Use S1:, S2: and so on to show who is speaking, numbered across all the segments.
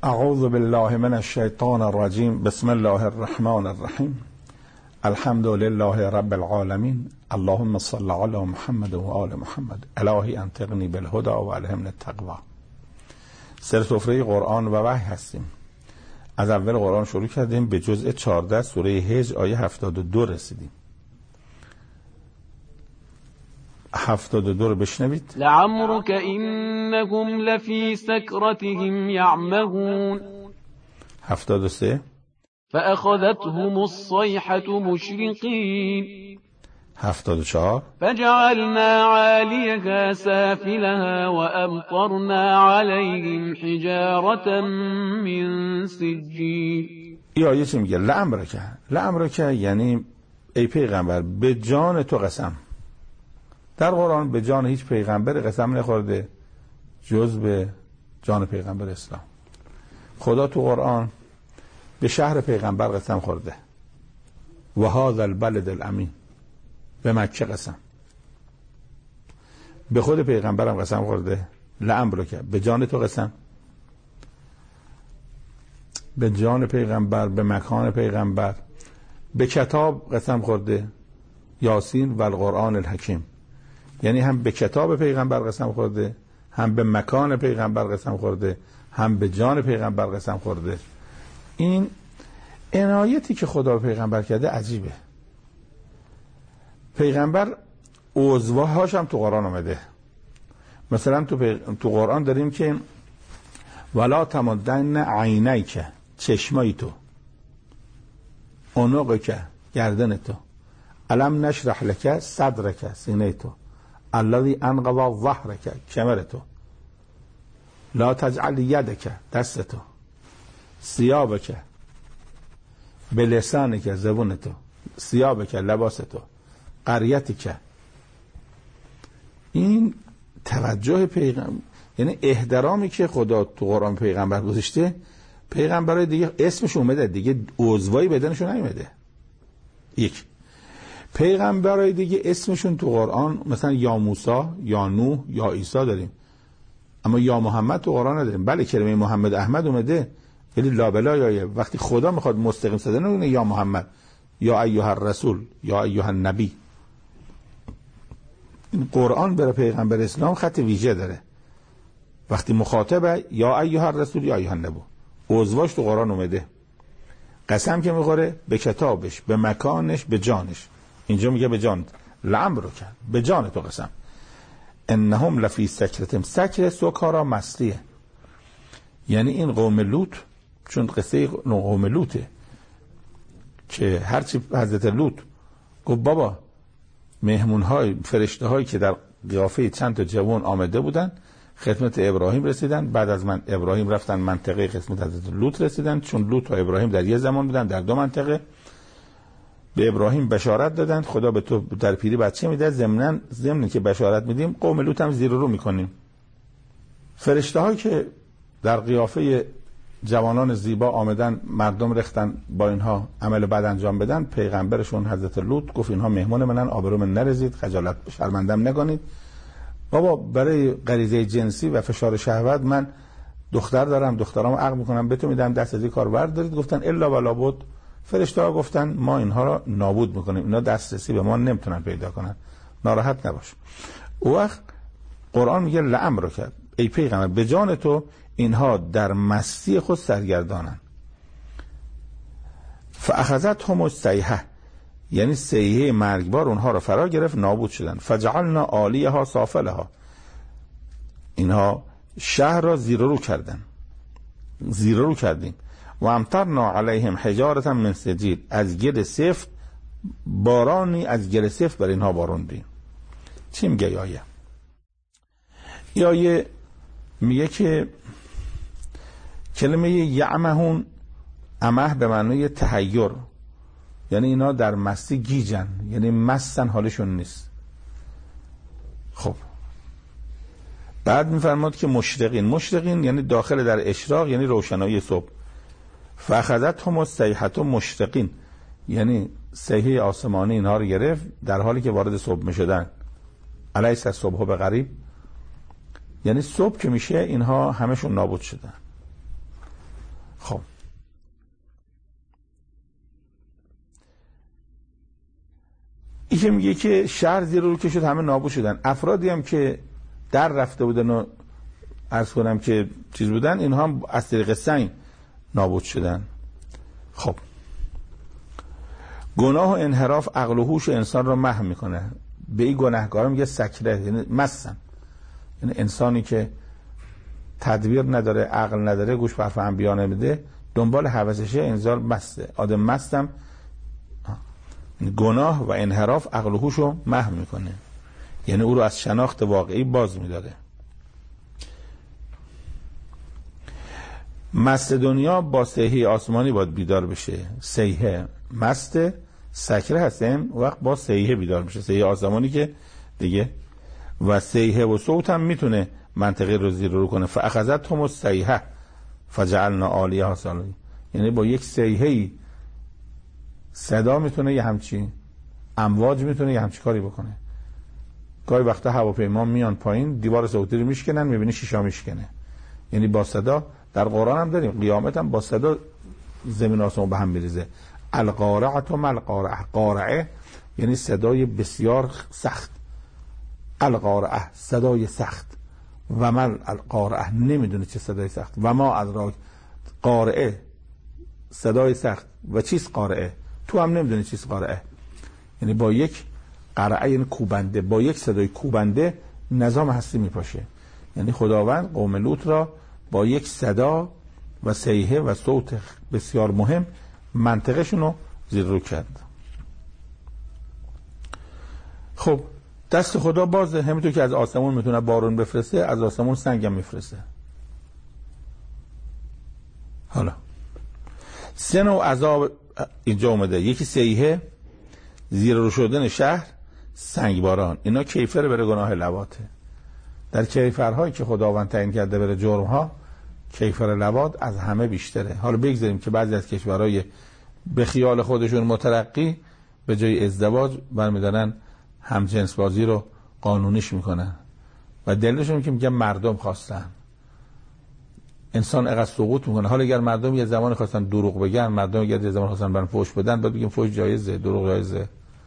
S1: اعوذ بالله من الشیطان الرجیم. بسم الله الرحمن الرحیم. الحمد لله رب العالمین. اللهم صل علی محمد و آل محمد. الهی انطقنی بالهدى و الهمنی التقوی. سر سفره قرآن و وحی هستیم. از اول قرآن شروع کردیم، به جزء 14 سوره هجر آیه 72 رسیدیم. 72 رو بشنوید.
S2: لعمرك انهم لفی سکرتهم یعمهون.
S1: 73
S2: فأخذتهم الصيحة مشرقين.
S1: 74
S2: فجعلنا عاليها سافلها وأمطرنا عليهم حجارة من سجيل.
S1: این آیه چی میگه؟ لعمرک یعنی ای پیغمبر به جان تو قسم. در قرآن به جان هیچ پیغمبر قسم نخورده جز به جان پیغمبر اسلام. خدا تو قرآن به شهر پیغمبر قسم خورده، و هذا البلد الامین، به مکه قسم. به خود پیغمبرم قسم خورده، لعمرک، به جان تو قسم، به جان پیغمبر، به مکان پیغمبر، به کتاب قسم خورده، یاسین و القرآن الحکیم. یعنی هم به کتاب پیغمبر قسم خورده، هم به مکان پیغمبر قسم خورده، هم به جان پیغمبر قسم خورده. این عنایتی که خدا به پیغمبر کرده عجیبه. پیغمبر عضوهاش هم تو قرآن آمده. مثلا تو قرآن داریم که ولا تمدن عینیک، چشمای تو، عنقک، گردن تو، الم نشرح لک صدرک، سینه تو، الذی انقض ظهرک، کمر تو، لا تجعل یدک، دست تو، ثیابک، به لسانک، زبون تو، ثیابک، لباس تو، قریتک. این توجه پیغمبر، یعنی احترامی که خدا تو قرآن پیغمبر گذاشته. پیغمبرای دیگه اسمش اومده، دیگه عضوای بدنشون نیومده. یک پیغمبرای دیگه اسمشون تو قرآن مثلا یا موسی، یا نوح، یا عیسی داریم، اما یا محمد تو قرآن نداریم. بله کلمه محمد احمد اومده، ولی لابلا یا وقتی خدا میخواد مستقیم صدا نمیگه یا محمد، یا ایها الرسول، یا ایها النبی. این قرآن برای پیغمبر اسلام خط ویژه داره. وقتی مخاطبه یا ایها الرسول یا ایها النبی، عضواش تو قرآن اومده. قسم که میخوره به کتابش، به مکانش، به جانش. اینجا میگه به جان، لعمرک، به جان تو قسم. انهم لفی سکرتهم، سکر سکارا مستیه. یعنی این قوم لوط، چون قصه قوم لوطه که هرچی حضرت لوط گفت بابا مهمونهای فرشته هایی که در قیافه چند تا جوان آمده بودن خدمت ابراهیم رسیدن، بعد از من ابراهیم رفتن منطقه خدمت حضرت لوط رسیدن، چون لوط و ابراهیم در یه زمان بودن در دو منطقه. به ابراهیم بشارت دادن خدا به تو در پیری بچه میده، ضمن که بشارت میدیم قوم لوط هم زیر رو میکنیم. فرشته هایی که در قیافه جوانان زیبا آمدن مردم رختن با اینها عمل بد انجام بدن، پیغمبرشون حضرت لوط گفت اینها مهمون منن، آبرو من نرزید، خجالت شرمندم نکنید. بابا برای غریزه جنسی و فشار شهوت من دختر دارم، دخترامو عقد میکنم بهتون میدم، دست از این کار بردارید. گفتن الا ولا بد. فرشته‌ها گفتن ما اینها را نابود میکنیم، اینا دسترسی به ما نمیتونن پیدا کنن، ناراحت نباش. او وقت قرآن میگه لعمرک، ای پیغمبر به جان تو اینها در مستی خود سرگردانن. فاخذتهم الصیحه، یعنی صیحه مرگبار اونها را فرا گرفت، نابود شدن. فجعلنا عالیها سافلها، اینها شهر را زیر رو کردیم. و امطرنا علیهم حجارة من سجیل، از گل سفت، بارانی از گل سفت بر اینها باروندیم. چی میگه آیه؟ آیه میگه که کلمه یعمهون، امه به معنی تحیر، یعنی اینا در مستی گیجن، یعنی مستن، حالشون نیست. خب بعد میفرماد که مشرقین یعنی داخل در اشراق، یعنی روشنایی صبح. فاخذتهم الصیحة مشرقین، یعنی صیحه آسمانی اینها رو گرفت در حالی که وارد صبح میشدن. الیس الصبح بقریب، یعنی صبح که میشه اینها همشون نابود شدن. خب این که میگه که شهر زیر رو که شد همه نابود شدن، افرادی هم که در رفته بودن و عرض کنم که چیز بودن، اینها هم از طریق سنگ نابود شدن. خب گناه و انحراف عقل و هوش انسان رو محو میکنه. به این گناهکارا میگه سکره، یعنی مستن، یعنی انسانی که تدبیر نداره، عقل نداره، گوش به حرف انبیا نمیده، دنبال هوسشه، انسان مسته. آدم مستم گناه و انحراف عقل و هوش رو محو میکنه، یعنی او رو از شناخت واقعی باز میداره. مست دنیا با صیحه آسمانی باید بیدار بشه. صیحه مست، سکره هستن وقت با صیحه بیدار میشه، صیحه آسمانی که دیگه، و صیحه و صوت هم میتونه منطقه رو زیر رو کنه. فاخذتهم الصیحه فجعلنا عالیها سافلها، یعنی با یک صیحه صدا میتونه یه همچی امواج میتونه یه همچی کاری بکنه. گاهی وقتا هواپیما میان پایین، دیوار صوتی رو میشکنن، میبینی شیشا میشکنه، یعنی با صدا. در قرآن هم داریم، قیامت هم با صدا زمین آسمان به هم میریزه. القارعه و مالقارعه، قارعه یعنی صدای بسیار سخت، القارعه صدای سخت، و مال القارعه نمیدونه چه صدای سخت، و ما ادراک، قارعه صدای سخت و چیز قارعه، تو هم نمیدونی چیز قارعه. یعنی با یک قرعه یعنی کوبنده، با یک صدای کوبنده نظام هستی میپاشه. یعنی خداوند قوم لوط را با یک صدا و صیحه و صوت بسیار مهم منطقشون رو زیر رو کرد. خب دست خدا بازه، همینطور که از آسمون میتونه بارون بفرسته، از آسمون سنگ هم میفرسته. حالا سه نوع عذاب اینجا اومده، یکی صیحه، زیر رو شدن شهر، سنگ باران. اینا کیفر بره گناه لواطه. در کیفرهایی که خداوند تعیین کرده بره جرمها، کیفر لواط از همه بیشتره. حالا بگذاریم که بعضی از کشورهای به خیال خودشون مترقی به جای ازدواج برمیدارن همجنس بازی رو قانونیش میکنن و دلیلشون که میگن مردم خواستن. انسان اقدر سقوط میکنه. حالا اگر مردم یه زمان خواستن دروغ بگن، مردم اگر یه زمان خواستن برن فحش بدن، بعد بگیم فحش جایزه، دروغ جایزه.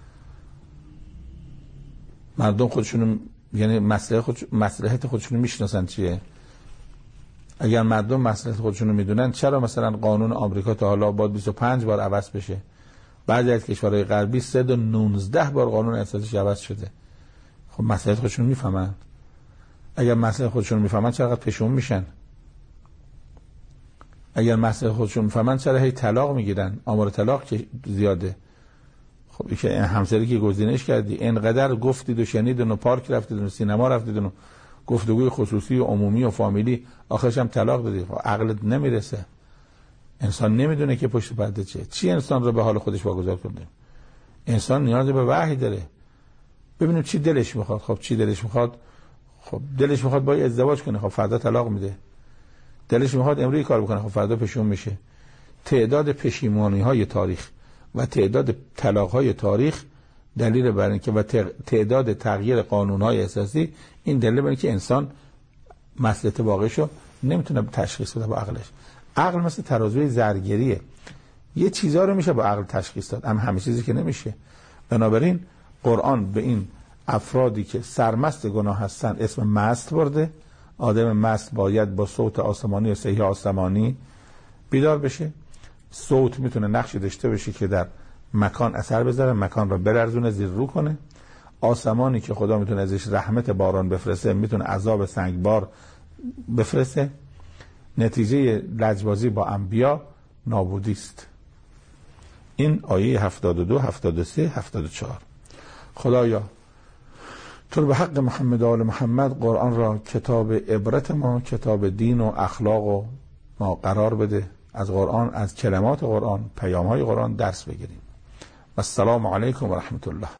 S1: مردم خودشون یعنی مصلحت خودشون میشناسن چیه. اگر مردم مصلحت خودشون رو میدونن، چرا مثلا قانون آمریکا تا حالا باید 25 بار عوض بشه؟ بعضی از کشورهای غربی 319 بار قانون اساسیش عوض شده. خب مصلحت خودشون میفهمن. اگر مصلحت خودشون میفهمن، چرا پشون میشن؟ اگر مصلحت خودشون میفهمن، چرا هی طلاق میگیرن؟ آمار طلاق که زیاده. خب این که همسری که گزینش کردی، اینقدر گفتید و شنیدن و پارک رفتید و سینما رفتید و گفتگوی خصوصی و عمومی و فامیلی، آخرش هم طلاق دادی. عقلت نمیرسه. انسان نمیدونه که پشت پرده چی انسان رو به حال خودش واگذار کنه. انسان نیاز به وحی داره. ببینیم چی دلش میخواد. خب چی دلش میخواد؟ خب دلش میخواد با ازدواج کنه، خب فردا طلاق میده. دلش میخواد امروز کار بکنه، خب فردا پشیمون میشه. تعداد پشیمانی های تاریخ و تعداد طلاق های تاریخ دلیل بر این که و تعداد تغییر قانون های اساسی، این دلیل بر این که انسان مصلحت واقعیشو نمیتونه تشخیص بده با عقلش. عقل مثل ترازوی زرگریه، یه چیزا رو میشه با عقل تشخیص داد، اما همه چیزی که نمیشه. بنابراین قرآن به این افرادی که سرمست گناه هستن اسم مست برده. آدم مست باید با صوت آسمانی و صیحه آسمانی بیدار بشه. صوت میتونه نقشی داشته باشه که در مکان اثر بذاره، مکان رو برزونه، زیر رو کنه. آسمانی که خدا میتونه ازش رحمت باران بفرسته، میتونه عذاب سنگبار بفرسته. نتیجه لجبازی با انبیا نابودی است. این آیه 72 73 74. خدایا تو به حق محمد و آل محمد قرآن را کتاب عبرت ما، کتاب دین و اخلاق و ما قرار بده. از قرآن، از کلمات قرآن، پیام‌های قرآن درس بگیریم. السلام علیکم و رحمت الله.